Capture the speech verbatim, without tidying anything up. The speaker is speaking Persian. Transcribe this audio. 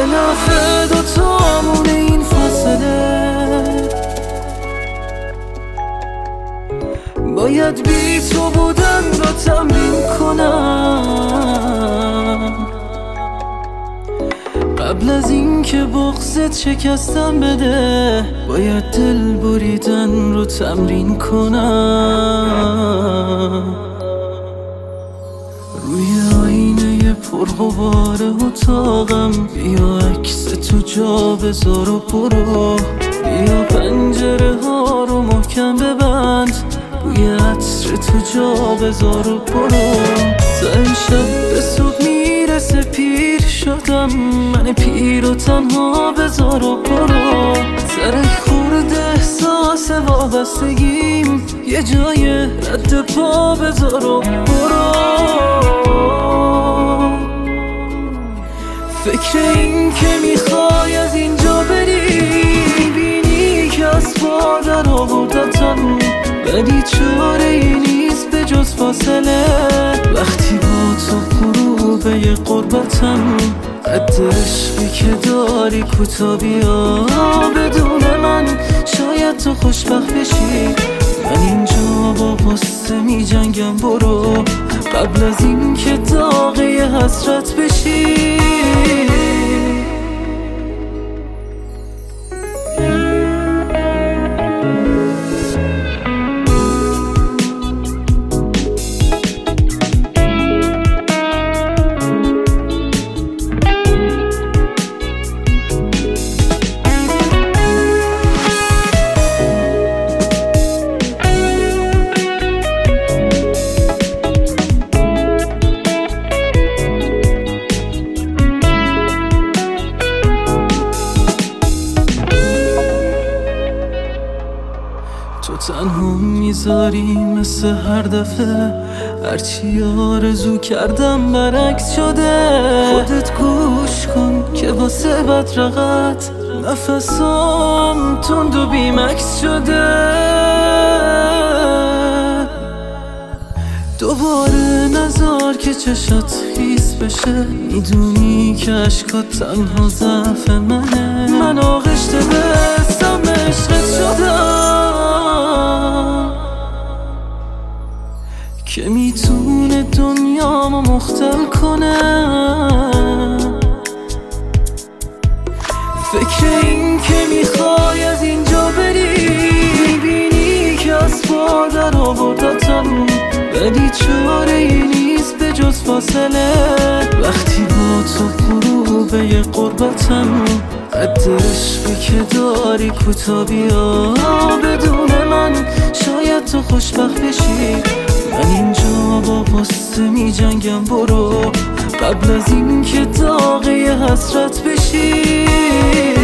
نفع دوتامون این فاصله. باید بی تو بودن رو تمرین کنم قبل از این که بغضت شکستم بده. باید دل بریدن رو تمرین کنم. روی آینه پرغبار اتاقم بیا عکس تو جا بذار و برو. بیا پنجره ها رو محکم ببند، بوی عطر تو جا بذار و برو. تا امشب به صبح میرسه پیر شدم، من پیر و تنها بذار و برو. سر خورد احساس وابستگیم یه جای رد پا بذار و برو. فکر این که میخوای از اینجا بری، بینی که از پا در آوردتم، ولی چاره ای نیست به جز فاصله. وقتی با تو غروبه ی قربتم، قد عشقی که داری کوتا بیا. بدون من شاید تو خوشبخت بشی، من اینجا با غصه می جنگم. برو قبل از این که داغی حسرت بشی. تو تنها میذاری مثل هر دفعه، هرچی آرزو کردم برعکس شده. خودت گوش کن که واسه بدرقت نفسام تند و بیمکس شده. دوباره نذار که چشات خیس بشه، میدونی که عشقات تنها ضعف منه. من آغشته به سم عشقت شدم که میتونه دنیامو مختل کنه. فکر این که میخوای از اینجا بری، میبینی که از پا در آوردتم، ولی چاره ای نیست به جز فاصله. وقتی با تو غروبه ی قربتم، قد عشقی که داری کوتا بیا. بدون من شاید تو خوشبخت بشی، من اینجا با غصه می جنگم. برو قبل از این که داغی حسرت بشی.